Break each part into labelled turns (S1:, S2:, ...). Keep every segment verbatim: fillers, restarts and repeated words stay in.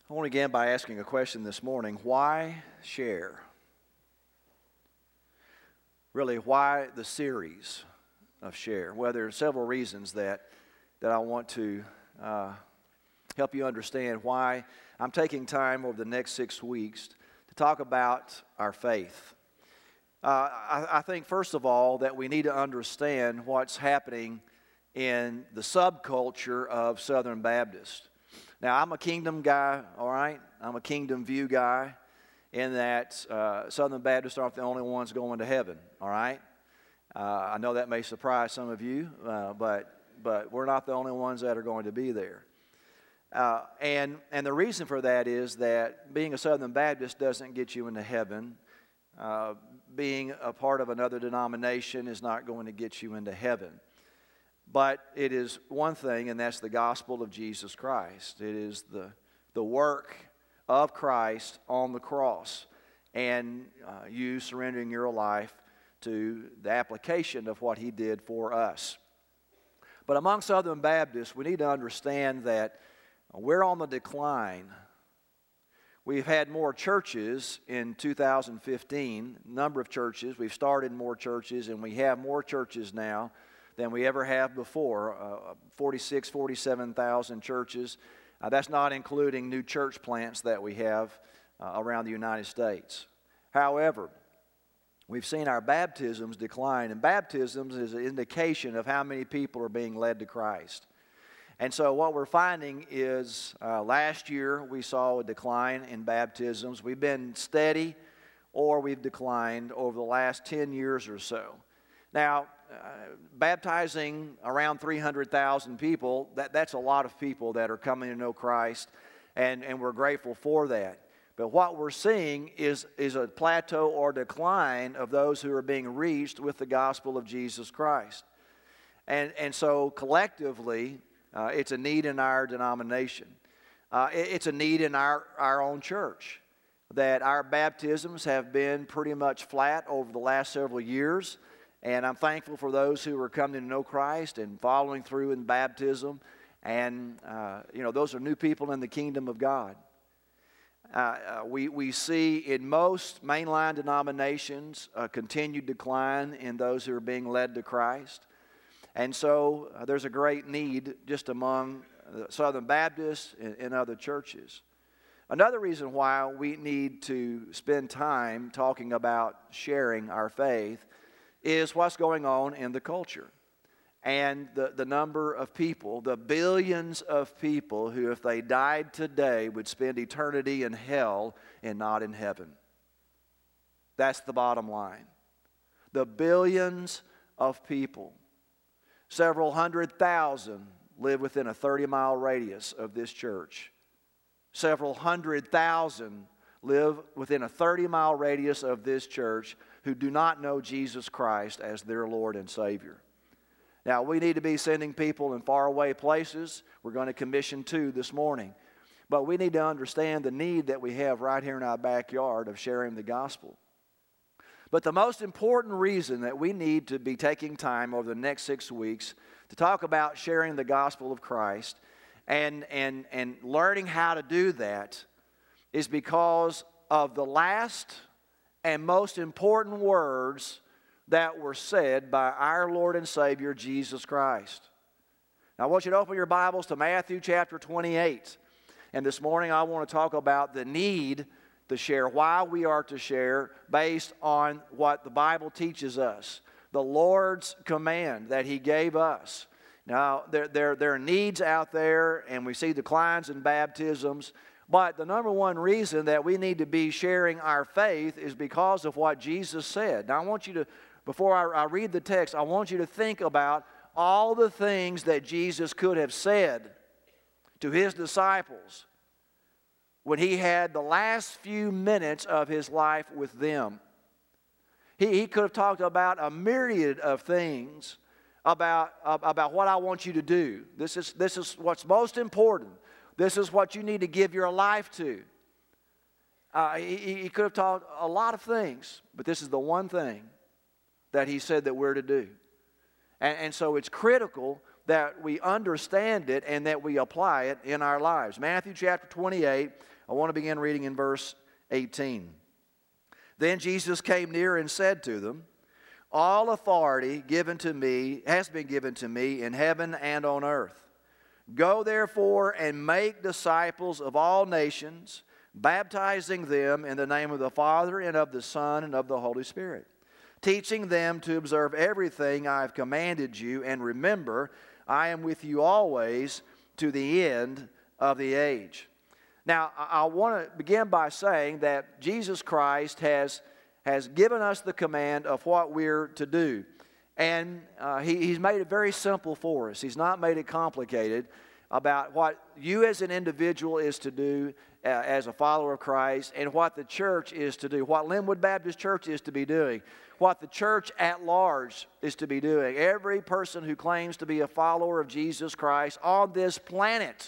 S1: I want to begin by asking a question this morning. Why share? Really, why the series of share? Well, there are several reasons that, that I want to uh, help you understand why I'm taking time over the next six weeks to talk about our faith. Uh, I, I think, first of all, that we need to understand what's happening in the subculture of Southern Baptist. Now, I'm a kingdom guy, all right? I'm a kingdom view guy in that uh, Southern Baptists aren't the only ones going to heaven, all right? Uh, I know that may surprise some of you, uh, but, but we're not the only ones that are going to be there. Uh, and, and the reason for that is that being a Southern Baptist doesn't get you into heaven. Uh, being a part of another denomination is not going to get you into heaven. But it is one thing, and that's the gospel of Jesus Christ. It is the, the work of Christ on the cross and uh, you surrendering your life to the application of what He did for us. But among Southern Baptists, we need to understand that we're on the decline. We've had more churches in two thousand fifteen, number of churches. We've started more churches, and we have more churches now than we ever have before, uh, forty-six, forty-seven thousand churches. Uh, that's not including new church plants that we have uh, around the United States. However, we've seen our baptisms decline, and baptisms is an indication of how many people are being led to Christ. And so what we're finding is uh, last year we saw a decline in baptisms. We've been steady or we've declined over the last ten years or so. Now, uh, baptizing around three hundred thousand people, that, that's a lot of people that are coming to know Christ, and, and we're grateful for that. But what we're seeing is, is a plateau or decline of those who are being reached with the gospel of Jesus Christ. And, and so collectively, uh, it's a need in our denomination. Uh, it, it's a need in our, our own church, that our baptisms have been pretty much flat over the last several years. And I'm thankful for those who are coming to know Christ and following through in baptism. And, uh, you know, those are new people in the kingdom of God. Uh, uh, we, we see in most mainline denominations a continued decline in those who are being led to Christ. And so uh, there's a great need just among Southern Baptists and, and other churches. Another reason why we need to spend time talking about sharing our faith is what's going on in the culture and the, the number of people, the billions of people who, if they died today, would spend eternity in hell and not in heaven. That's the bottom line. The billions of people. Several hundred thousand live within a thirty-mile radius of this church. Several hundred thousand live within a thirty-mile radius of this church who do not know Jesus Christ as their Lord and Savior. Now, we need to be sending people in faraway places. We're going to commission two this morning. But we need to understand the need that we have right here in our backyard of sharing the gospel. But the most important reason that we need to be taking time over the next six weeks to talk about sharing the gospel of Christ and, and, and learning how to do that is because of the last and most important words that were said by our Lord and Savior, Jesus Christ. Now, I want you to open your Bibles to Matthew chapter twenty-eight. And this morning I want to talk about the need to share, why we are to share based on what the Bible teaches us, the Lord's command that He gave us. Now, there, there, there are needs out there, and we see declines in baptisms. But the number one reason that we need to be sharing our faith is because of what Jesus said. Now, I want you to, before I, I read the text, I want you to think about all the things that Jesus could have said to His disciples when He had the last few minutes of His life with them. He, he could have talked about a myriad of things about, about what I want you to do. This is, this is what's most important. This is what you need to give your life to. Uh, he, he could have taught a lot of things, but this is the one thing that He said that we're to do. And, and so it's critical that we understand it and that we apply it in our lives. Matthew chapter twenty-eight, I want to begin reading in verse eighteen. Then Jesus came near and said to them, all authority given to me has been given to me in heaven and on earth. Go therefore and make disciples of all nations, baptizing them in the name of the Father and of the Son and of the Holy Spirit, teaching them to observe everything I have commanded you, and remember, I am with you always to the end of the age. Now, I want to begin by saying that Jesus Christ has, has given us the command of what we're to do. And uh, he, He's made it very simple for us. He's not made it complicated about what you as an individual is to do uh, as a follower of Christ, and what the church is to do, what Linwood Baptist Church is to be doing, what the church at large is to be doing. Every person who claims to be a follower of Jesus Christ on this planet,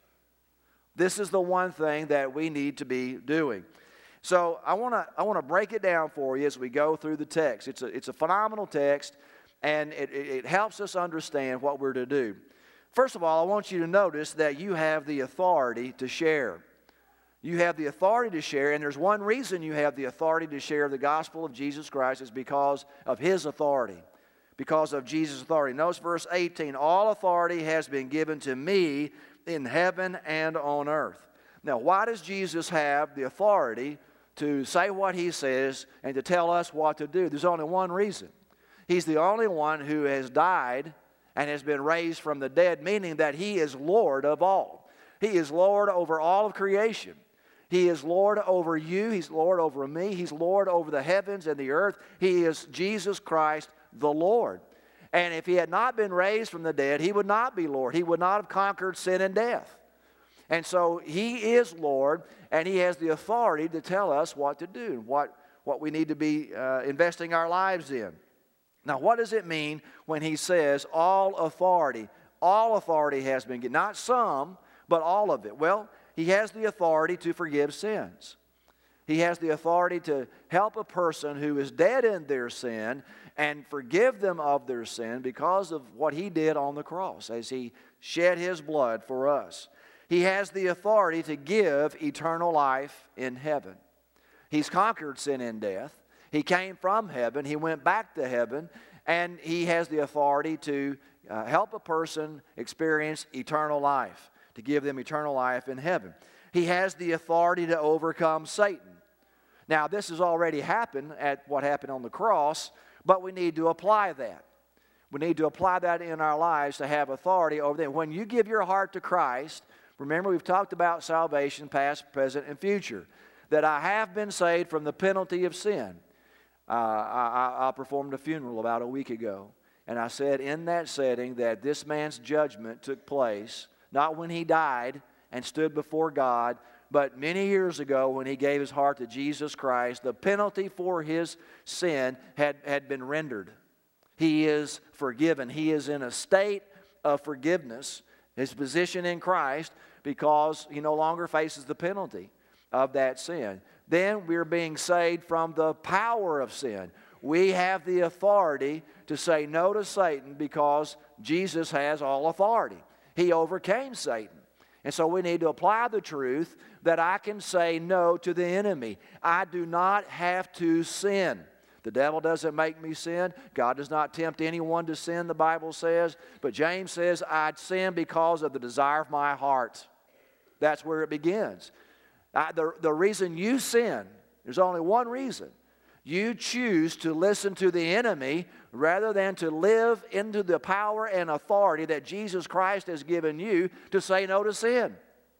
S1: this is the one thing that we need to be doing. So I want to I want to break it down for you as we go through the text. It's a, it's a phenomenal text, and it, it, it helps us understand what we're to do. First of all, I want you to notice that you have the authority to share. You have the authority to share, and there's one reason you have the authority to share the gospel of Jesus Christ is because of His authority, because of Jesus' authority. Notice verse eighteen, all authority has been given to me in heaven and on earth. Now, why does Jesus have the authority to say what He says and to tell us what to do? There's only one reason. He's the only one who has died and has been raised from the dead, meaning that He is Lord of all. He is Lord over all of creation. He is Lord over you. He's Lord over me. He's Lord over the heavens and the earth. He is Jesus Christ the Lord. And if He had not been raised from the dead, He would not be Lord. He would not have conquered sin and death. And so He is Lord, and He has the authority to tell us what to do, what, what we need to be uh, investing our lives in. Now, what does it mean when He says all authority? All authority has been given. Not some, but all of it. Well, He has the authority to forgive sins. He has the authority to help a person who is dead in their sin and forgive them of their sin because of what He did on the cross as He shed His blood for us. He has the authority to give eternal life in heaven. He's conquered sin and death. He came from heaven. He went back to heaven. And He has the authority to uh, help a person experience eternal life, to give them eternal life in heaven. He has the authority to overcome Satan. Now, this has already happened at what happened on the cross, but we need to apply that. We need to apply that in our lives to have authority over them. When you give your heart to Christ, remember we've talked about salvation, past, present, and future, that I have been saved from the penalty of sin. Uh, I, I, I performed a funeral about a week ago, and I said in that setting that this man's judgment took place, not when he died and stood before God, but many years ago when he gave his heart to Jesus Christ. The penalty for his sin had, had been rendered. He is forgiven. He is in a state of forgiveness, his position in Christ, because he no longer faces the penalty of that sin. Then we're being saved from the power of sin. We have the authority to say no to Satan because Jesus has all authority. He overcame Satan. And so we need to apply the truth that I can say no to the enemy. I do not have to sin. The devil doesn't make me sin. God does not tempt anyone to sin, the Bible says. But James says, I'd sin because of the desire of my heart. That's where it begins. I, the, the reason you sin, there's only one reason. You choose to listen to the enemy rather than to live into the power and authority that Jesus Christ has given you to say no to sin.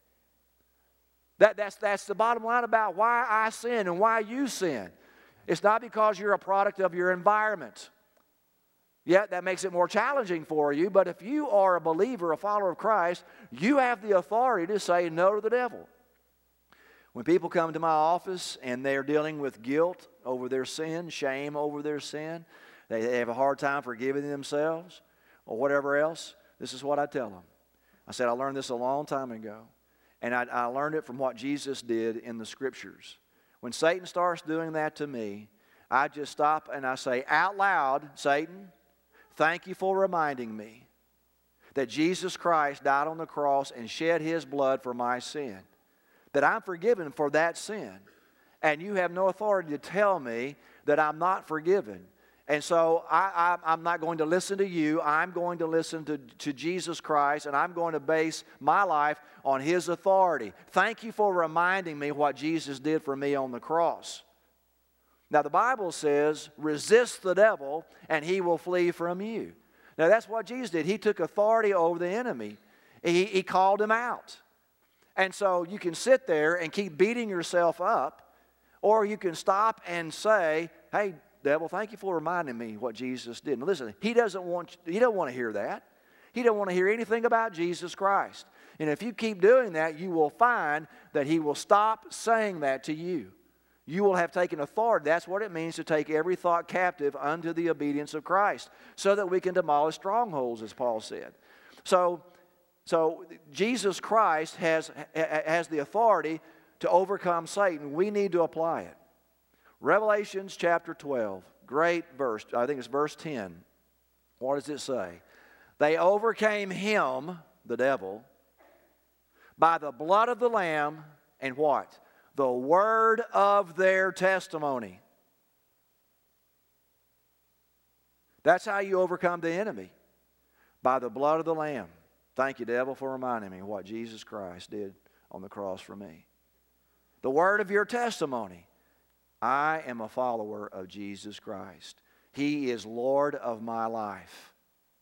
S1: That, that's, that's the bottom line about why I sin and why you sin. It's not because you're a product of your environment. Yeah, that makes it more challenging for you, but if you are a believer, a follower of Christ, you have the authority to say no to the devil. When people come to my office and they're dealing with guilt over their sin, shame over their sin, they have a hard time forgiving themselves or whatever else, this is what I tell them. I said, I learned this a long time ago, and I, I learned it from what Jesus did in the Scriptures. When Satan starts doing that to me, I just stop and I say out loud, Satan, thank you for reminding me that Jesus Christ died on the cross and shed His blood for my sin, that I'm forgiven for that sin, and you have no authority to tell me that I'm not forgiven. And so I, I, I'm not going to listen to you. I'm going to listen to, to Jesus Christ, and I'm going to base my life on His authority. Thank you for reminding me what Jesus did for me on the cross. Now, the Bible says, resist the devil, and he will flee from you. Now, that's what Jesus did. He took authority over the enemy. He, he called him out. And so you can sit there and keep beating yourself up, or you can stop and say, hey, devil, thank you for reminding me what Jesus did. And listen, he doesn't want, he doesn't want to hear that. He doesn't want to hear anything about Jesus Christ. And if you keep doing that, you will find that he will stop saying that to you. You will have taken authority. That's what it means to take every thought captive unto the obedience of Christ, so that we can demolish strongholds, as Paul said. So, so Jesus Christ has, has the authority to overcome Satan. We need to apply it. Revelations chapter twelve, great verse. I think it's verse ten. What does it say? They overcame him, the devil, by the blood of the Lamb and what? The word of their testimony. That's how you overcome the enemy, by the blood of the Lamb. Thank you, devil, for reminding me what Jesus Christ did on the cross for me. The word of your testimony. I am a follower of Jesus Christ. He is Lord of my life.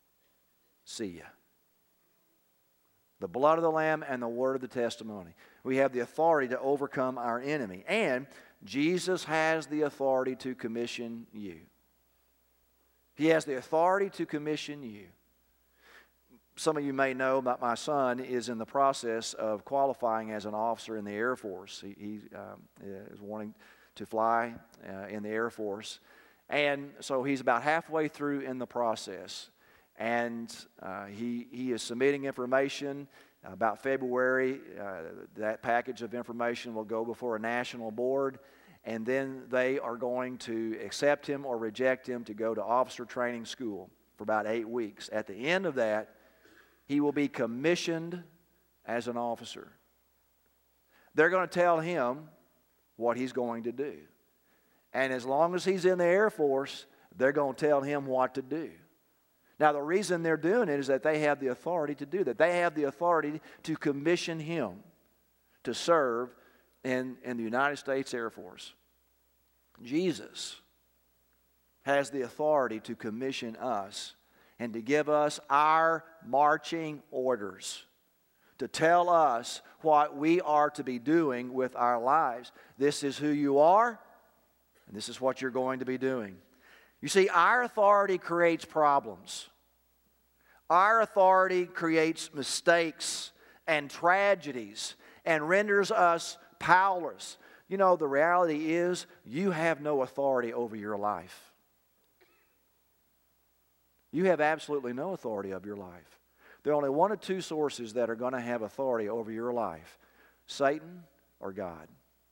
S1: See ya. The blood of the Lamb and the word of the testimony. We have the authority to overcome our enemy. And Jesus has the authority to commission you. He has the authority to commission you. Some of you may know that my son is in the process of qualifying as an officer in the Air Force. He, he um, is wanting to fly uh, in the Air Force. And so he's about halfway through in the process. And uh, he, he is submitting information. About February, uh, that package of information will go before a national board, and then they are going to accept him or reject him to go to officer training school for about eight weeks. At the end of that, he will be commissioned as an officer. They're going to tell him what he's going to do. And as long as he's in the Air Force, they're going to tell him what to do. Now, the reason they're doing it is that they have the authority to do that. They have the authority to commission him to serve in, in the United States Air Force. Jesus has the authority to commission us and to give us our marching orders, to tell us what we are to be doing with our lives. This is who you are, and this is what you're going to be doing. You see, our authority creates problems. Our authority creates mistakes and tragedies and renders us powerless. You know, the reality is you have no authority over your life. You have absolutely no authority over your life. There are only one or two sources that are going to have authority over your life: Satan or God.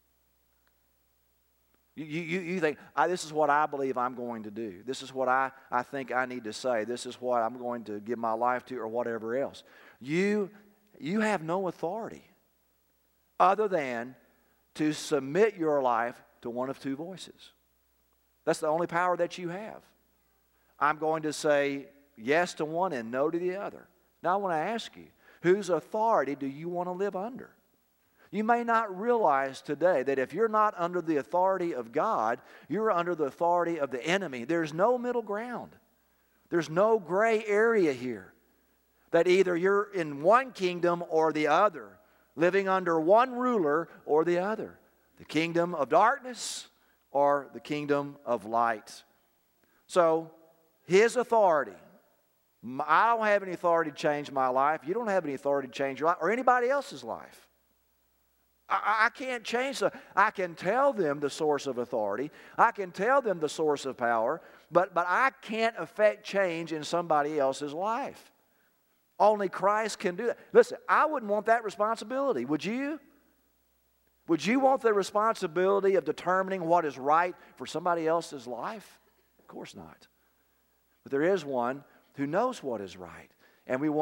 S1: You, you, you think, I, this is what I believe I'm going to do. This is what I, I think I need to say. This is what I'm going to give my life to, or whatever else. You, you have no authority other than to submit your life to one of two voices. That's the only power that you have. I'm going to say yes to one and no to the other. Now I want to ask you, whose authority do you want to live under? You may not realize today that if you're not under the authority of God, you're under the authority of the enemy. There's no middle ground. There's no gray area here. That either you're in one kingdom or the other, living under one ruler or the other. The kingdom of darkness or the kingdom of light. So, His authority. I don't have any authority to change my life. You don't have any authority to change your life or anybody else's life. I can't change the, I can tell them the source of authority. I can tell them the source of power, but, but I can't affect change in somebody else's life. Only Christ can do that. Listen, I wouldn't want that responsibility. Would you? Would you want the responsibility of determining what is right for somebody else's life? Of course not. But there is one who knows what is right. And we want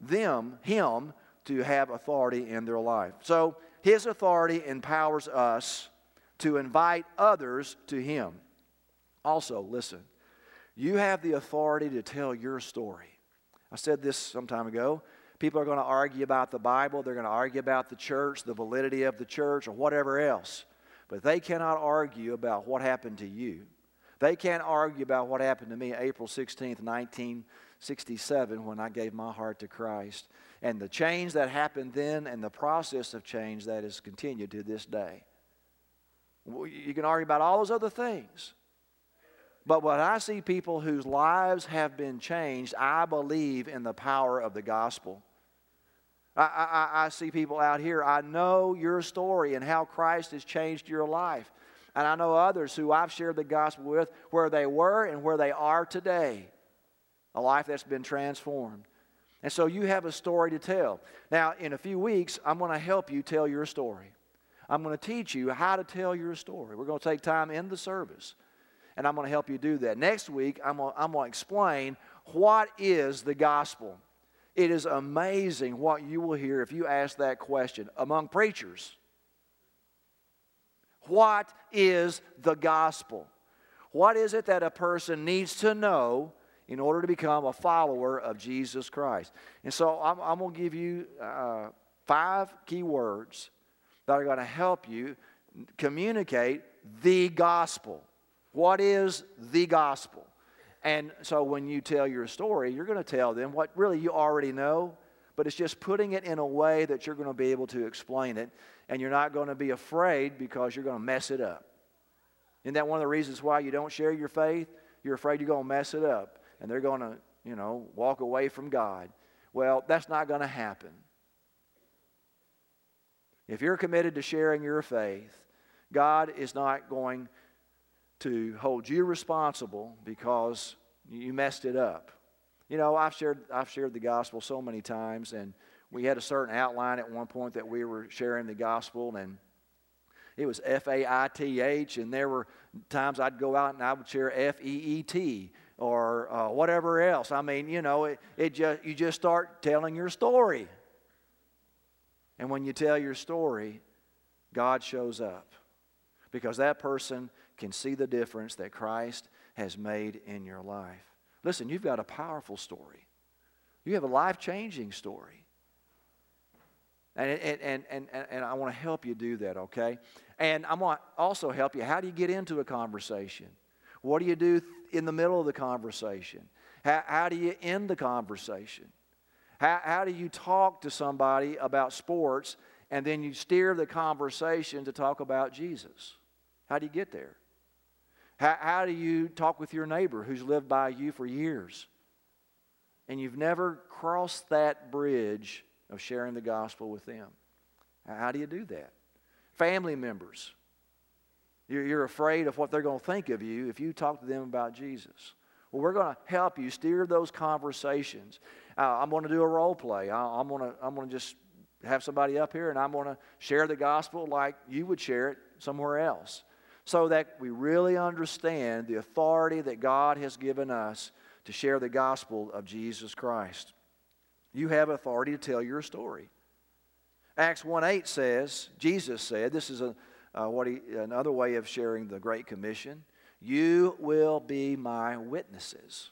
S1: them, him, to have authority in their life. So his authority empowers us to invite others to him. Also, listen, you have the authority to tell your story. I said this some time ago. People are going to argue about the Bible. They're going to argue about the church, the validity of the church, or whatever else. But they cannot argue about what happened to you. They can't argue about what happened to me April sixteenth, nineteen sixty-seven, when I gave my heart to Christ. And the change that happened then and the process of change that has continued to this day. You can argue about all those other things. But when I see people whose lives have been changed, I believe in the power of the gospel. I, I, I see people out here, I know your story and how Christ has changed your life. And I know others who I've shared the gospel with, where they were and where they are today. A life that's been transformed. And so you have a story to tell. Now, in a few weeks, I'm going to help you tell your story. I'm going to teach you how to tell your story. We're going to take time in the service, and I'm going to help you do that. Next week, I'm going to, I'm going to explain what is the gospel. It is amazing what you will hear if you ask that question among preachers. What is the gospel? What is it that a person needs to know in order to become a follower of Jesus Christ? And so I'm, I'm going to give you uh, five key words that are going to help you communicate the gospel. What is the gospel? And so when you tell your story, you're going to tell them what really you already know, but it's just putting it in a way that you're going to be able to explain it, and you're not going to be afraid because you're going to mess it up. Isn't that one of the reasons why you don't share your faith? You're afraid you're going to mess it up, and they're going to, you know, walk away from God. Well, that's not going to happen. If you're committed to sharing your faith, God is not going to hold you responsible because you messed it up. You know, I've shared, I've shared the gospel so many times, and we had a certain outline at one point that we were sharing the gospel, and it was F A I T H, and there were times I'd go out and I would share F E E T or uh, whatever else. I mean, you know, it, it just you just start telling your story. And when you tell your story, God shows up because that person can see the difference that Christ has made in your life. Listen, you've got a powerful story. You have a life-changing story. And, and, and, and, and I want to help you do that, okay? And I want to also help you. How do you get into a conversation? What do you do in the middle of the conversation? How, how do you end the conversation? How, how do you talk to somebody about sports and then you steer the conversation to talk about Jesus? How do you get there? How, how do you talk with your neighbor who's lived by you for years and you've never crossed that bridge of sharing the gospel with them? How do you do that? Family members. You're, you're afraid of what they're going to think of you if you talk to them about Jesus. Well, we're going to help you steer those conversations. Uh, I'm going to do a role play. I, I'm going to I'm going to just have somebody up here and I'm going to share the gospel like you would share it somewhere else, so that we really understand the authority that God has given us to share the gospel of Jesus Christ. You have authority to tell your story. Acts one eight says, Jesus said, this is a, uh, what he, another way of sharing the Great Commission, you will be my witnesses.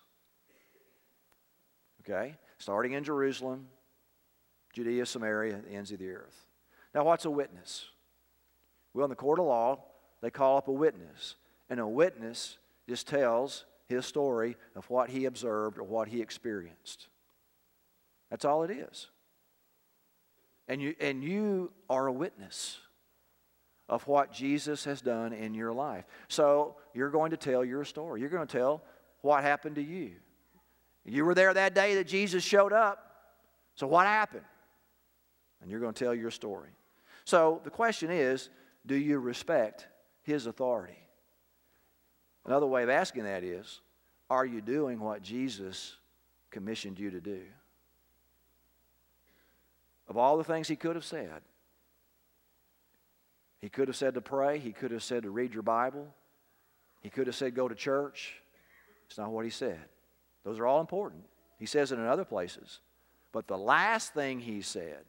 S1: Okay? Starting in Jerusalem, Judea, Samaria, and the ends of the earth. Now, what's a witness? Well, in the court of law, they call up a witness. And a witness just tells his story of what he observed or what he experienced. That's all it is. And you, and you are a witness of what Jesus has done in your life. So you're going to tell your story. You're going to tell what happened to you. You were there that day that Jesus showed up. So what happened? And you're going to tell your story. So the question is, do you respect His authority? Another way of asking that is, are you doing what Jesus commissioned you to do? Of all the things He could have said, He could have said to pray. He could have said to read your Bible. He could have said go to church. It's not what He said. Those are all important. He says it in other places. But the last thing he said,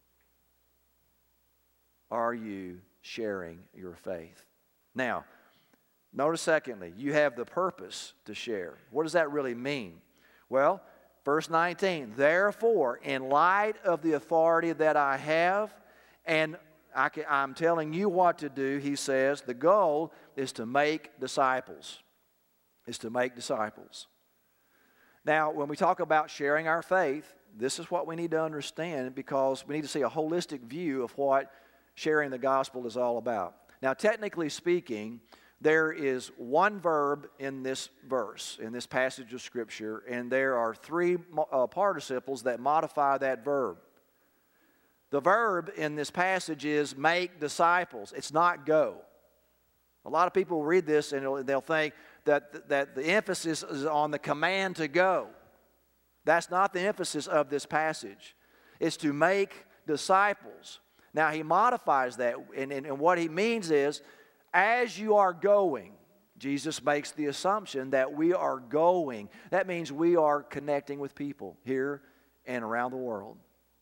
S1: are you sharing your faith? Now, notice secondly, you have the purpose to share. What does that really mean? Well, verse nineteen, therefore, in light of the authority that I have, and I can, I'm telling you what to do, he says, the goal is to make disciples. Is to make disciples. Now, when we talk about sharing our faith, this is what we need to understand, because we need to see a holistic view of what sharing the gospel is all about. Now, technically speaking, there is one verb in this verse, in this passage of Scripture, and there are three uh, participles that modify that verb. The verb in this passage is make disciples. It's not go. A lot of people read this and they'll think that, that the emphasis is on the command to go. That's not the emphasis of this passage. It's to make disciples. Now, he modifies that, and, and, and what he means is, as you are going, Jesus makes the assumption that we are going. That means we are connecting with people here and around the world.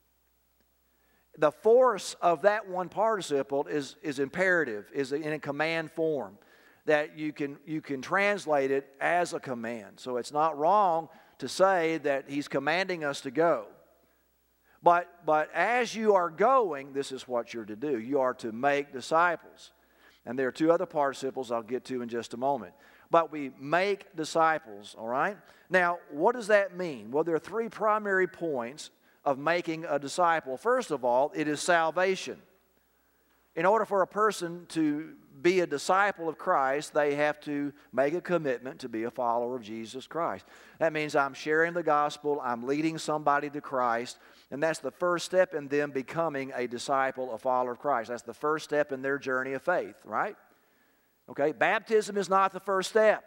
S1: The force of that one participle is, is imperative, is in a command form, that you can, you can translate it as a command. So it's not wrong to say that he's commanding us to go. But, but as you are going, this is what you're to do. You are to make disciples. And there are two other participles I'll get to in just a moment. But we make disciples, all right? Now, what does that mean? Well, there are three primary points of making a disciple. First of all, it is salvation. In order for a person to be a disciple of Christ, they have to make a commitment to be a follower of Jesus Christ. That means I'm sharing the gospel, I'm leading somebody to Christ, and that's the first step in them becoming a disciple, a follower of Christ. That's the first step in their journey of faith, right? Okay, baptism is not the first step.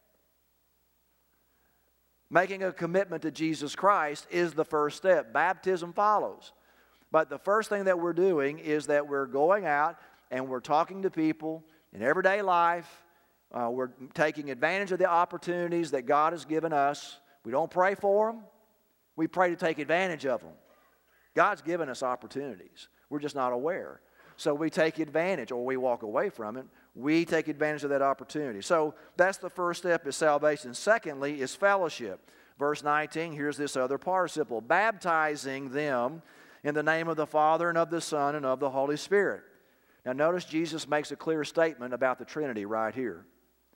S1: Making a commitment to Jesus Christ is the first step. Baptism follows. But the first thing that we're doing is that we're going out and we're talking to people in everyday life. Uh, we're taking advantage of the opportunities that God has given us. We don't pray for them. We pray to take advantage of them. God's given us opportunities. We're just not aware. So we take advantage, or we walk away from it. We take advantage of that opportunity. So that's the first step, is salvation. Secondly is fellowship. Verse nineteen, here's this other participle. Baptizing them in the name of the Father and of the Son and of the Holy Spirit. Now notice Jesus makes a clear statement about the Trinity right here.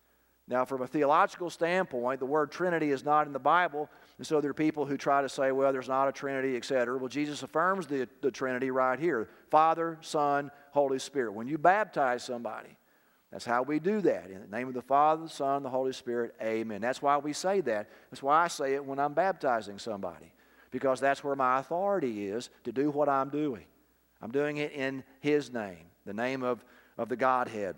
S1: Now from a theological standpoint, the word Trinity is not in the Bible, and so there are people who try to say, well, there's not a Trinity, et cetera. Well, Jesus affirms the, the Trinity right here. Father, Son, Holy Spirit. When you baptize somebody, that's how we do that. In the name of the Father, the Son, the Holy Spirit, amen. That's why we say that. That's why I say it when I'm baptizing somebody, because that's where my authority is to do what I'm doing. I'm doing it in His name, the name of, of the Godhead.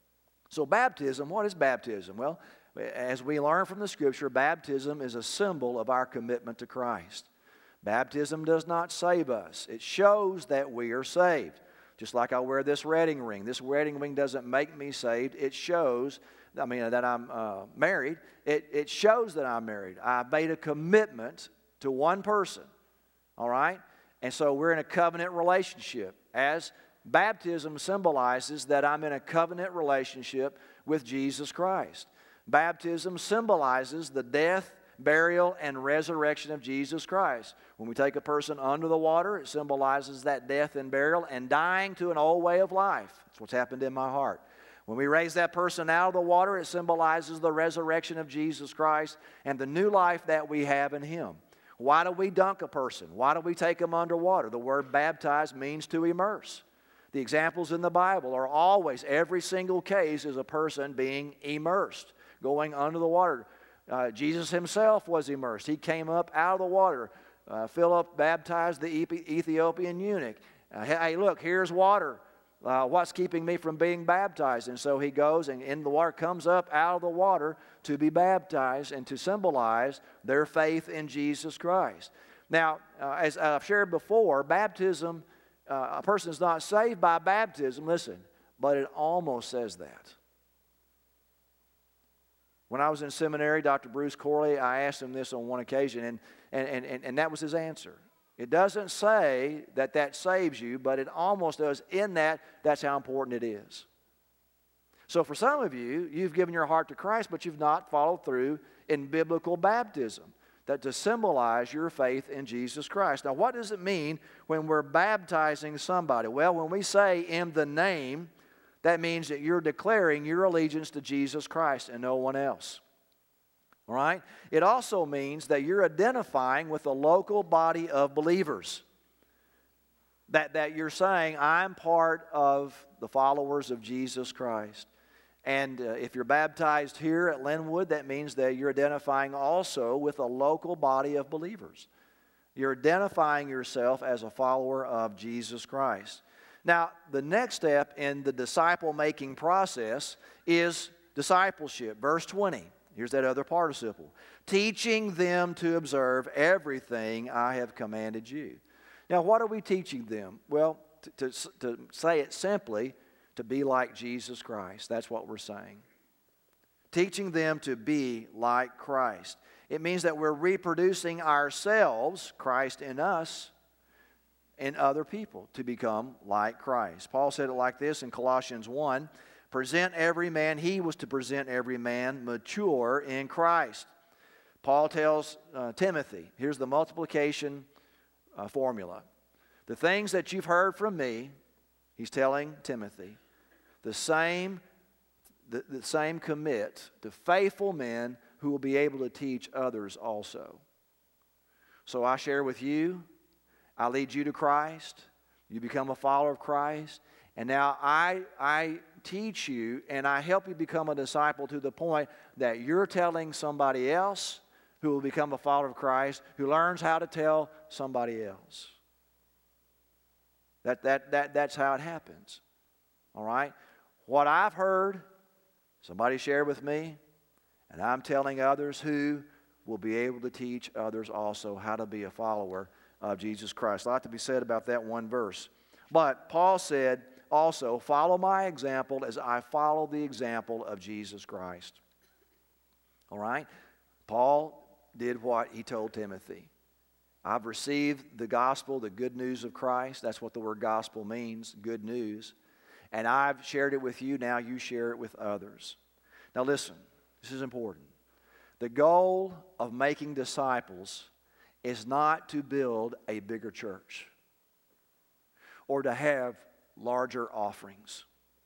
S1: So baptism, what is baptism? Well, as we learn from the Scripture, baptism is a symbol of our commitment to Christ. Baptism does not save us. It shows that we are saved. Just like I wear this wedding ring. This wedding ring doesn't make me saved. It shows, I mean, that I'm uh, married. It, it shows that I'm married. I've made a commitment to one person, all right? And so we're in a covenant relationship. As baptism symbolizes that I'm in a covenant relationship with Jesus Christ. Baptism symbolizes the death, burial, and resurrection of Jesus Christ. When we take a person under the water, it symbolizes that death and burial and dying to an old way of life. That's what's happened in my heart. When we raise that person out of the water, it symbolizes the resurrection of Jesus Christ and the new life that we have in Him. Why do we dunk a person? Why do we take them underwater? The word baptize means to immerse. The examples in the Bible are always, every single case is a person being immersed, going under the water. Uh, Jesus Himself was immersed. He came up out of the water. Uh, Philip baptized the Ethiopian eunuch. Uh, hey, look, here's water. Uh, what's keeping me from being baptized? And so he goes and in the water, comes up out of the water to be baptized and to symbolize their faith in Jesus Christ. Now, uh, as I've shared before, baptism, uh, a person is not saved by baptism, listen, but it almost says that. When I was in seminary, Doctor Bruce Corley, I asked him this on one occasion, and, and, and, and that was his answer. It doesn't say that that saves you, but it almost does. In that, that's how important it is. So for some of you, you've given your heart to Christ, but you've not followed through in biblical baptism, that to symbolize your faith in Jesus Christ. Now, what does it mean when we're baptizing somebody? Well, when we say in the name, that means that you're declaring your allegiance to Jesus Christ and no one else. All right? It also means that you're identifying with a local body of believers. That, that you're saying, I'm part of the followers of Jesus Christ. And uh, if you're baptized here at Linwood, that means that you're identifying also with a local body of believers. You're identifying yourself as a follower of Jesus Christ. Now, the next step in the disciple-making process is discipleship. Verse twenty. Here's that other participle. Teaching them to observe everything I have commanded you. Now, what are we teaching them? Well, to, to, to say it simply, to be like Jesus Christ. That's what we're saying. Teaching them to be like Christ. It means that we're reproducing ourselves, Christ in us, in other people to become like Christ. Paul said it like this in Colossians one. Present every man, he was to present every man mature in Christ. Paul tells uh, Timothy, here's the multiplication uh, formula. The things that you've heard from me, he's telling Timothy, the same, the, the same commit to faithful men who will be able to teach others also. So I share with you, I lead you to Christ, you become a follower of Christ, and now I, I teach you and I help you become a disciple to the point that you're telling somebody else who will become a follower of Christ, who learns how to tell somebody else. That, that, that, that's how it happens. All right? What I've heard, somebody shared with me, and I'm telling others who will be able to teach others also how to be a follower of Jesus Christ. A lot to be said about that one verse. But Paul said also, follow my example as I follow the example of Jesus Christ. All right? Paul did what he told Timothy. I've received the gospel, the good news of Christ. That's what the word gospel means, good news. And I've shared it with you. Now you share it with others. Now listen, this is important. The goal of making disciples is not to build a bigger church or to have larger offerings.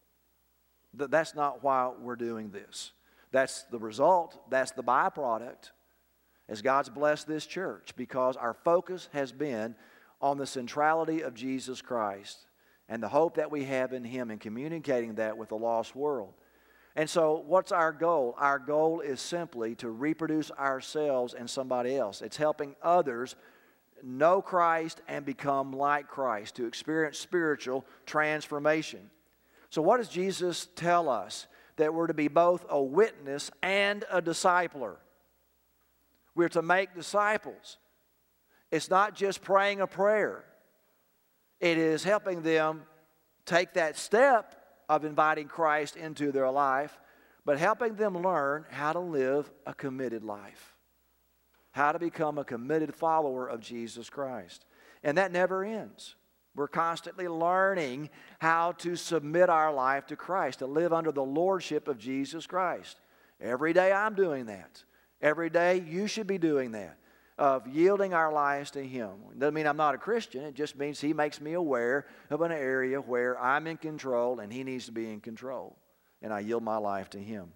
S1: That's not why we're doing this. That's the result. That's the byproduct as God's blessed this church, because our focus has been on the centrality of Jesus Christ and the hope that we have in Him and communicating that with the lost world. And so what's our goal? Our goal is simply to reproduce ourselves and somebody else. It's helping others know Christ and become like Christ, to experience spiritual transformation. So what does Jesus tell us? That we're to be both a witness and a discipler. We're to make disciples. It's not just praying a prayer. It is helping them take that step of inviting Christ into their life, but helping them learn how to live a committed life. How to become a committed follower of Jesus Christ. And that never ends. We're constantly learning how to submit our life to Christ, to live under the lordship of Jesus Christ. Every day I'm doing that. Every day you should be doing that, of yielding our lives to Him. It doesn't mean I'm not a Christian. It just means He makes me aware of an area where I'm in control and He needs to be in control. And I yield my life to Him.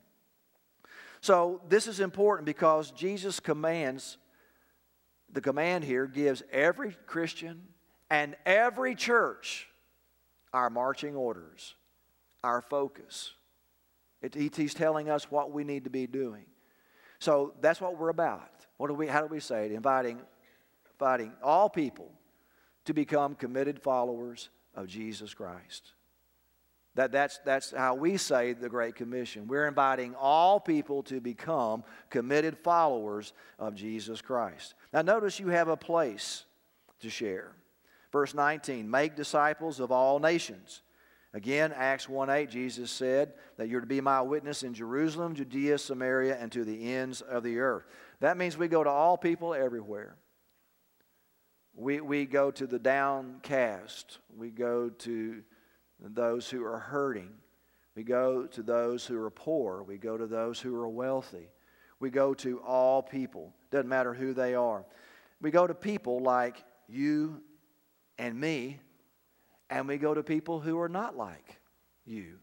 S1: So this is important because Jesus commands, the command here gives every Christian and every church our marching orders, our focus. It, he's telling us what we need to be doing. So that's what we're about. What do we, how do we say it? Inviting, inviting all people to become committed followers of Jesus Christ. That, that's, that's how we say the Great Commission. We're inviting all people to become committed followers of Jesus Christ. Now notice you have a place to share. Verse nineteen, make disciples of all nations. Again, Acts one eight, Jesus said that you're to be my witness in Jerusalem, Judea, Samaria, and to the ends of the earth. That means we go to all people everywhere. We, we go to the downcast. We go to those who are hurting. We go to those who are poor. We go to those who are wealthy. We go to all people. Doesn't matter who they are. We go to people like you and me, and we go to people who are not like you.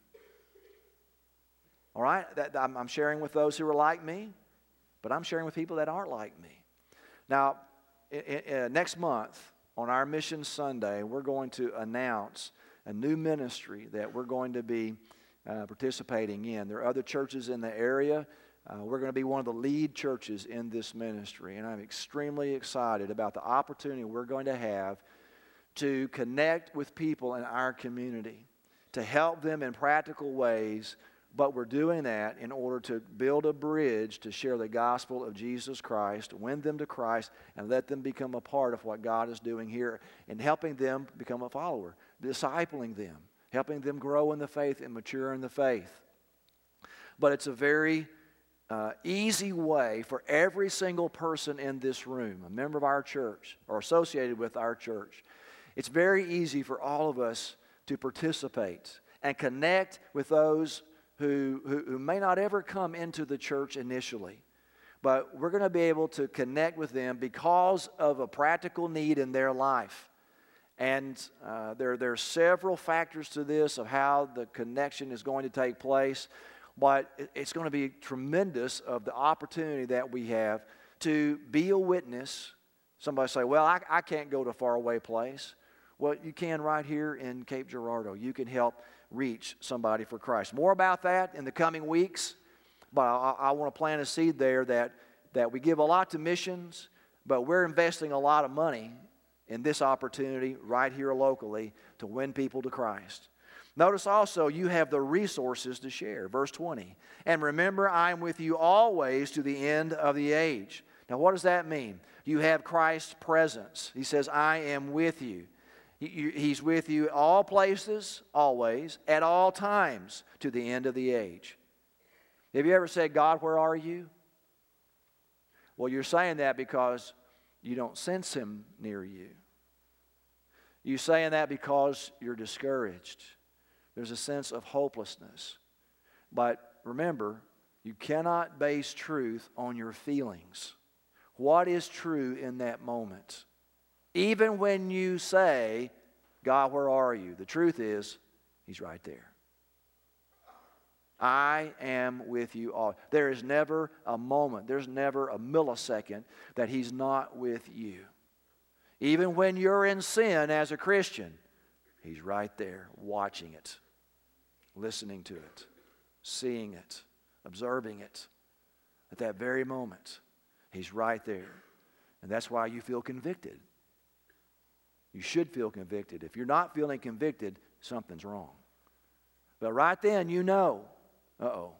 S1: All right? That, I'm, I'm sharing with those who are like me, but I'm sharing with people that aren't like me. Now, in, in, next month, on our Mission Sunday, we're going to announce a new ministry that we're going to be uh, participating in. There are other churches in the area. Uh, we're going to be one of the lead churches in this ministry, and I'm extremely excited about the opportunity we're going to have to connect with people in our community, to help them in practical ways, but we're doing that in order to build a bridge to share the gospel of Jesus Christ, win them to Christ, and let them become a part of what God is doing here and helping them become a follower, discipling them, helping them grow in the faith and mature in the faith. But it's a very uh, easy way for every single person in this room, a member of our church or associated with our church, it's very easy for all of us to participate and connect with those who, who, who may not ever come into the church initially. But we're going to be able to connect with them because of a practical need in their life. And uh, there, there are several factors to this of how the connection is going to take place. But it, it's going to be tremendous of the opportunity that we have to be a witness. Somebody say, well, I, I can't go to a faraway place. Well, you can right here in Cape Girardeau. You can help reach somebody for Christ. More about that in the coming weeks, but I, I want to plant a seed there that, that we give a lot to missions, but we're investing a lot of money in this opportunity right here locally to win people to Christ. Notice also you have the resources to share. Verse twenty, and remember I am with you always to the end of the age. Now what does that mean? You have Christ's presence. He says, I am with you. He's with you at all places, always, at all times, to the end of the age. Have you ever said, God, where are you? Well, you're saying that because you don't sense Him near you. You're saying that because you're discouraged. There's a sense of hopelessness. But remember, you cannot base truth on your feelings. What is true in that moment? Even when you say, God, where are you? The truth is, He's right there. I am with you all. There is never a moment, there's never a millisecond that He's not with you. Even when you're in sin as a Christian, He's right there watching it, listening to it, seeing it, observing it. At that very moment, He's right there. And that's why you feel convicted. You should feel convicted. If you're not feeling convicted, something's wrong. But right then, you know, uh-oh.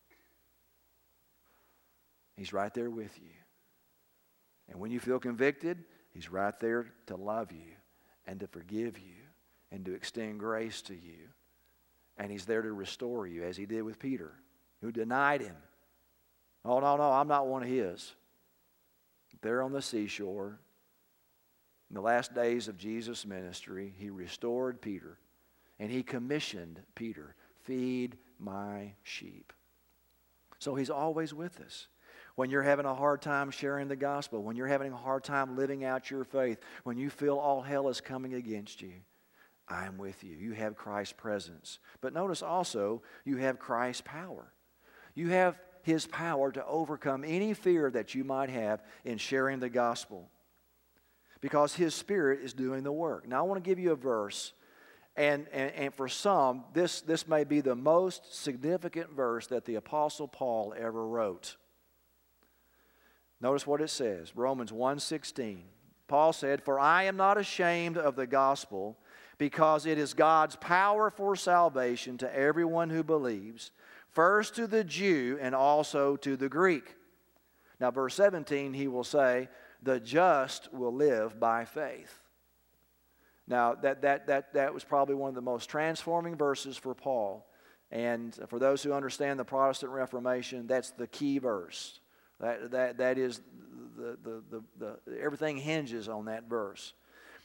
S1: He's right there with you. And when you feel convicted, He's right there to love you and to forgive you and to extend grace to you. And He's there to restore you, as He did with Peter, who denied Him. Oh, no, no, I'm not one of His. There on the seashore, in the last days of Jesus' ministry, He restored Peter, and He commissioned Peter, feed my sheep. So He's always with us. When you're having a hard time sharing the gospel, when you're having a hard time living out your faith, when you feel all hell is coming against you, I am with you. You have Christ's presence. But notice also, you have Christ's power. You have His power to overcome any fear that you might have in sharing the gospel, because His Spirit is doing the work. Now I want to give you a verse, and, and, and for some, this, this may be the most significant verse that the Apostle Paul ever wrote. Notice what it says, Romans one sixteen. Paul said, for I am not ashamed of the gospel, because it is God's power for salvation to everyone who believes, first to the Jew and also to the Greek. Now verse seventeen, he will say, the just will live by faith. Now, that, that, that, that was probably one of the most transforming verses for Paul. And for those who understand the Protestant Reformation, that's the key verse. That, that, that is, the, the, the, the, everything hinges on that verse.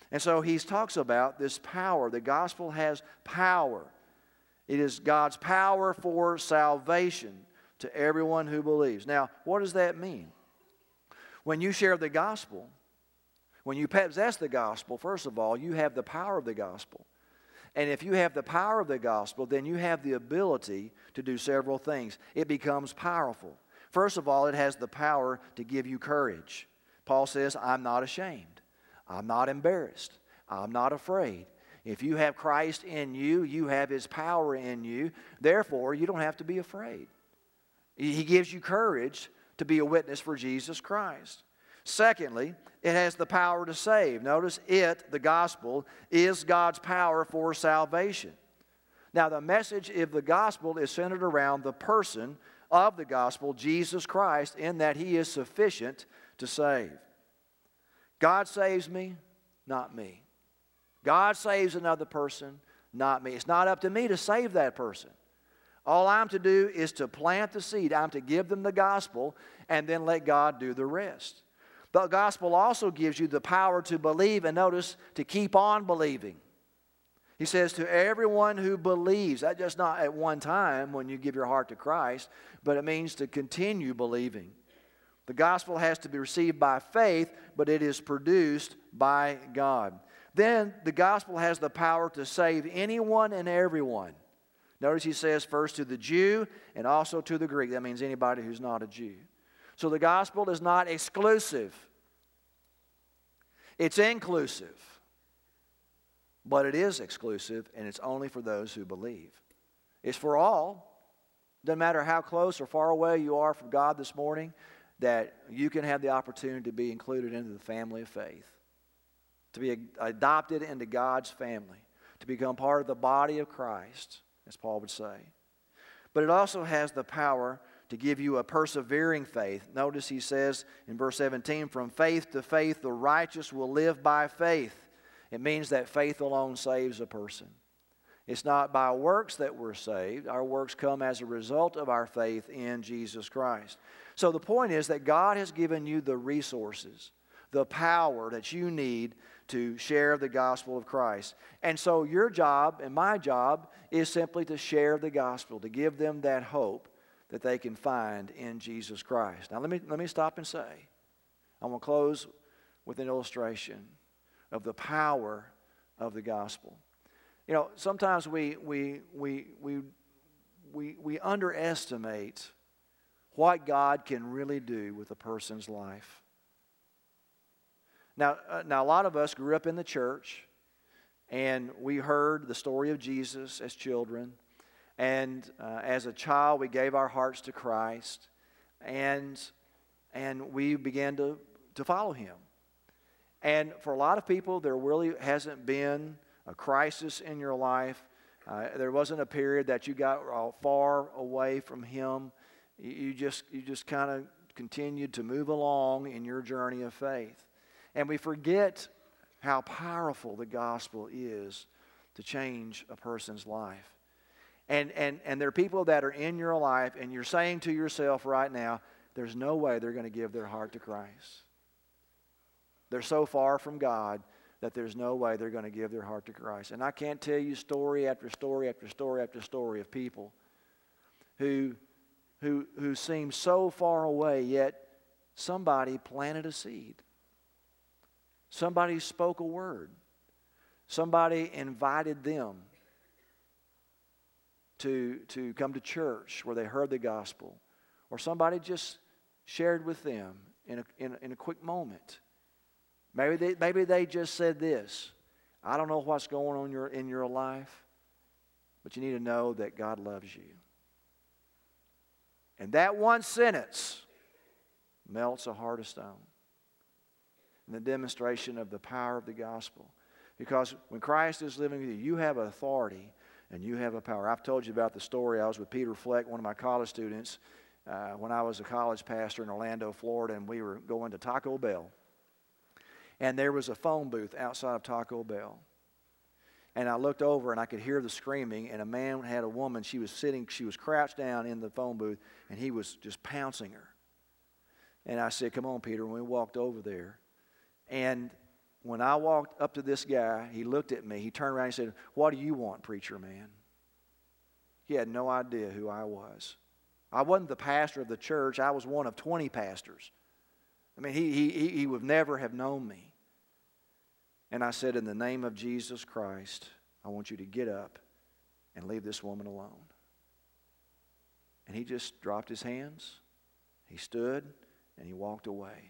S1: And so he talks about this power. The gospel has power. It is God's power for salvation to everyone who believes. Now, what does that mean? When you share the gospel, when you possess the gospel, first of all, you have the power of the gospel. And if you have the power of the gospel, then you have the ability to do several things. It becomes powerful. First of all, it has the power to give you courage. Paul says, I'm not ashamed. I'm not embarrassed. I'm not afraid. If you have Christ in you, you have His power in you. Therefore, you don't have to be afraid. He gives you courage to be a witness for Jesus Christ. Secondly, it has the power to save. Notice it, the gospel, is God's power for salvation. Now, the message of the gospel is centered around the person of the gospel, Jesus Christ, in that He is sufficient to save. God saves me, not me. God saves another person, not me. It's not up to me to save that person. All I'm to do is to plant the seed. I'm to give them the gospel and then let God do the rest. The gospel also gives you the power to believe, and notice, to keep on believing. He says to everyone who believes. That's just not at one time when you give your heart to Christ, but it means to continue believing. The gospel has to be received by faith, but it is produced by God. Then the gospel has the power to save anyone and everyone. Notice he says first to the Jew and also to the Greek. That means anybody who's not a Jew. So the gospel is not exclusive. It's inclusive. But it is exclusive, and it's only for those who believe. It's for all. Doesn't matter how close or far away you are from God this morning, that you can have the opportunity to be included into the family of faith, to be adopted into God's family, to become part of the body of Christ, as Paul would say. But it also has the power to give you a persevering faith. Notice he says in verse seventeen, from faith to faith the righteous will live by faith. It means that faith alone saves a person. It's not by works that we're saved. Our works come as a result of our faith in Jesus Christ. So the point is that God has given you the resources, the power that you need to share the gospel of Christ. And so your job and my job is simply to share the gospel, to give them that hope that they can find in Jesus Christ. Now let me, let me stop and say, I'm going to close with an illustration of the power of the gospel. You know, sometimes we, we, we, we, we, we underestimate what God can really do with a person's life. Now, uh, now, a lot of us grew up in the church, and we heard the story of Jesus as children. And uh, as a child, we gave our hearts to Christ, and, and we began to, to follow Him. And for a lot of people, there really hasn't been a crisis in your life. Uh, there wasn't a period that you got uh, far away from Him. You, you just, you just kind of continued to move along in your journey of faith. And we forget how powerful the gospel is to change a person's life. And, and, and there are people that are in your life, and you're saying to yourself right now, there's no way they're going to give their heart to Christ. They're so far from God that there's no way they're going to give their heart to Christ. And I can't tell you story after story after story after story of people who, who, who seem so far away, yet somebody planted a seed. Somebody spoke a word. Somebody invited them to, to come to church where they heard the gospel. Or somebody just shared with them in a, in a, in a quick moment. Maybe they, maybe they just said this, I don't know what's going on in your, in your life, but you need to know that God loves you. And that one sentence melts a heart of stone. And the demonstration of the power of the gospel. Because when Christ is living with you, you have authority and you have a power. I've told you about the story. I was with Peter Fleck, one of my college students, uh, when I was a college pastor in Orlando, Florida, and we were going to Taco Bell. And there was a phone booth outside of Taco Bell. And I looked over and I could hear the screaming, and a man had a woman. She was sitting, she was crouched down in the phone booth, and he was just pouncing her. And I said, come on, Peter, and we walked over there. And when I walked up to this guy, he looked at me. He turned around and said, "What do you want, preacher man?" He had no idea who I was. I wasn't the pastor of the church. I was one of twenty pastors. I mean, he, he, he would never have known me. And I said, "In the name of Jesus Christ, I want you to get up and leave this woman alone." And he just dropped his hands. He stood and he walked away.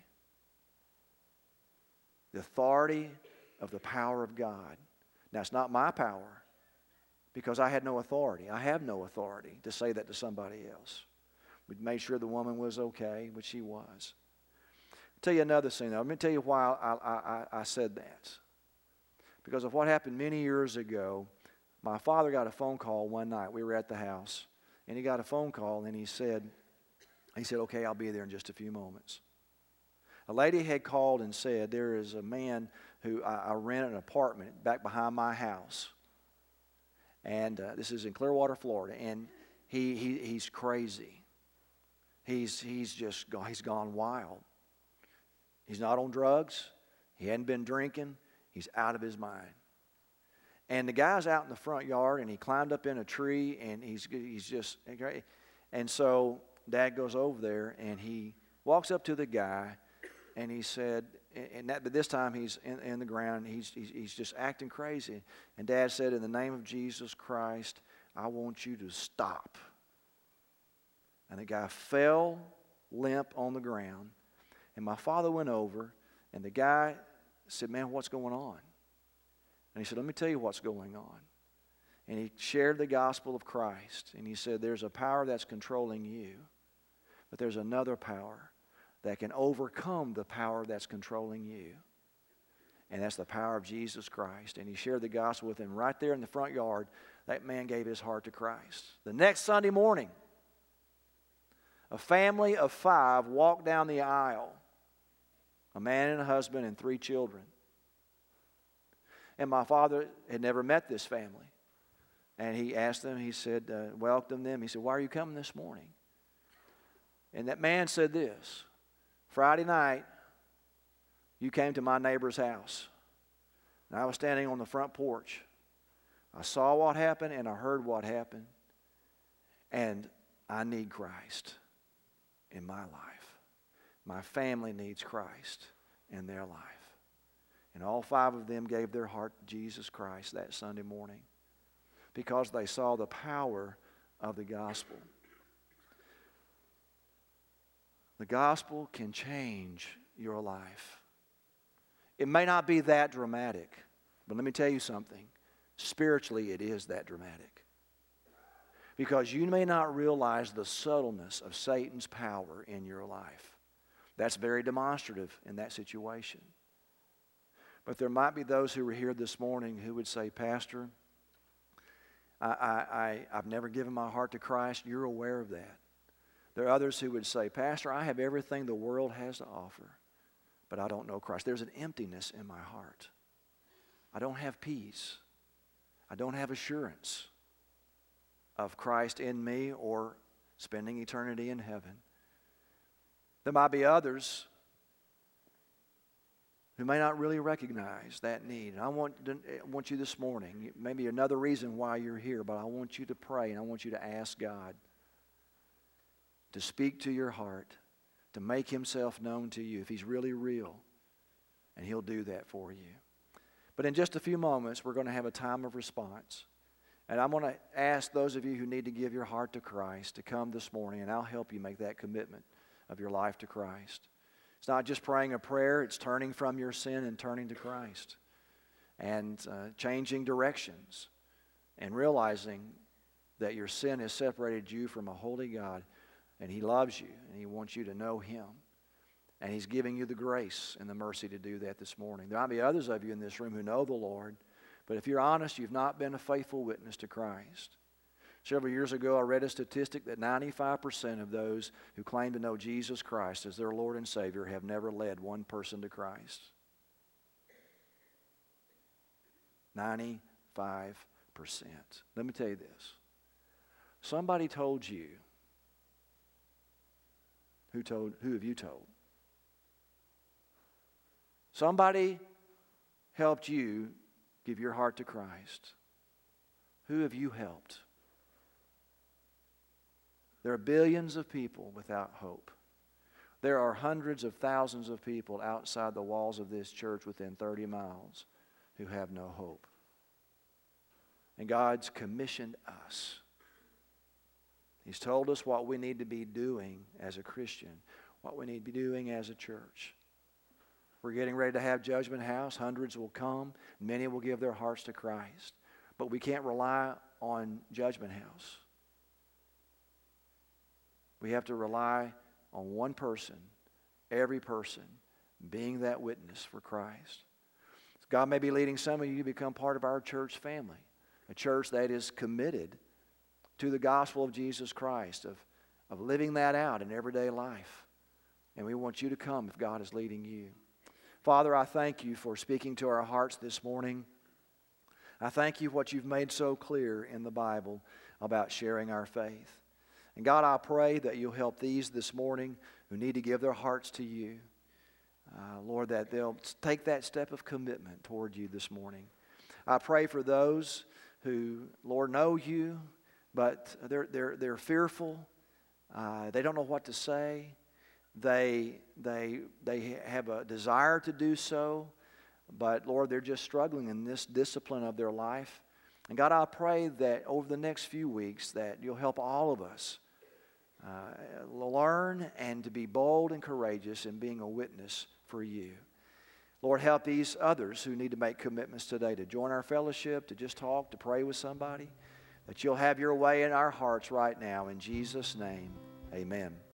S1: The authority of the power of God. Now, it's not my power because I had no authority. I have no authority to say that to somebody else. We made sure the woman was okay, which she was. I'll tell you another thing, though. Let me tell you why I, I, I said that. Because of what happened many years ago, my father got a phone call one night. We were at the house, and he got a phone call, and he said, he said, "Okay, I'll be there in just a few moments." A lady had called and said, "There is a man who I, I rent an apartment back behind my house. And uh, this is in Clearwater, Florida. And he, he he's crazy. He's he's just gone, he's gone wild. He's not on drugs. He hadn't been drinking. He's out of his mind." And the guy's out in the front yard, and he climbed up in a tree, and he's he's just and so Dad goes over there, and he walks up to the guy. And he said, and that, but this time he's in, in the ground. He's, he's he's just acting crazy. And Dad said, "In the name of Jesus Christ, I want you to stop." And the guy fell limp on the ground. And my father went over, and the guy said, "Man, what's going on?" And he said, "Let me tell you what's going on." And he shared the gospel of Christ. And he said, "There's a power that's controlling you, but there's another power that can overcome the power that's controlling you. And that's the power of Jesus Christ." And he shared the gospel with him right there in the front yard. That man gave his heart to Christ. The next Sunday morning, a family of five walked down the aisle. A man and a husband and three children. And my father had never met this family. And he asked them, he said, uh, welcomed them. He said, "Why are you coming this morning?" And that man said this, "Friday night, you came to my neighbor's house. And I was standing on the front porch. I saw what happened and I heard what happened. And I need Christ in my life. My family needs Christ in their life." And all five of them gave their heart to Jesus Christ that Sunday morning because they saw the power of the gospel. The gospel can change your life. It may not be that dramatic, but let me tell you something. Spiritually, it is that dramatic. Because you may not realize the subtleness of Satan's power in your life. That's very demonstrative in that situation. But there might be those who were here this morning who would say, "Pastor, I, I, I, I've never given my heart to Christ." You're aware of that. There are others who would say, "Pastor, I have everything the world has to offer, but I don't know Christ. There's an emptiness in my heart. I don't have peace. I don't have assurance of Christ in me or spending eternity in heaven." There might be others who may not really recognize that need. And I want, to, I want you this morning, maybe another reason why you're here, but I want you to pray and I want you to ask God to speak to your heart, to make Himself known to you if He's really real, and He'll do that for you. But in just a few moments, we're going to have a time of response. And I'm going to ask those of you who need to give your heart to Christ to come this morning, and I'll help you make that commitment of your life to Christ. It's not just praying a prayer, it's turning from your sin and turning to Christ. And uh, changing directions and realizing that your sin has separated you from a holy God, and He loves you, and He wants you to know Him. And He's giving you the grace and the mercy to do that this morning. There might be others of you in this room who know the Lord, but if you're honest, you've not been a faithful witness to Christ. Several years ago, I read a statistic that ninety-five percent of those who claim to know Jesus Christ as their Lord and Savior have never led one person to Christ. ninety-five percent. Let me tell you this. Somebody told you. Who told? Who have you told? Somebody helped you give your heart to Christ? Who have you helped? There are billions of people without hope. There are hundreds of thousands of people outside the walls of this church within thirty miles who have no hope. And God's commissioned us. He's told us what we need to be doing as a Christian, what we need to be doing as a church. We're getting ready to have Judgment House. Hundreds will come. Many will give their hearts to Christ. But we can't rely on Judgment House. We have to rely on one person, every person, being that witness for Christ. God may be leading some of you to become part of our church family, a church that is committed to the gospel of Jesus Christ, of, of living that out in everyday life. And we want you to come if God is leading you. Father, I thank you for speaking to our hearts this morning. I thank you for what you've made so clear in the Bible about sharing our faith. And God, I pray that you'll help these this morning who need to give their hearts to you. Uh, Lord, that they'll take that step of commitment toward you this morning. I pray for those who, Lord, know you, but they're, they're, they're fearful. Uh, they don't know what to say. They, they, they have a desire to do so, but Lord, they're just struggling in this discipline of their life. And God, I pray that over the next few weeks that you'll help all of us uh, learn and to be bold and courageous in being a witness for you. Lord, help these others who need to make commitments today to join our fellowship, to just talk, to pray with somebody, that you'll have your way in our hearts right now. In Jesus' name, amen.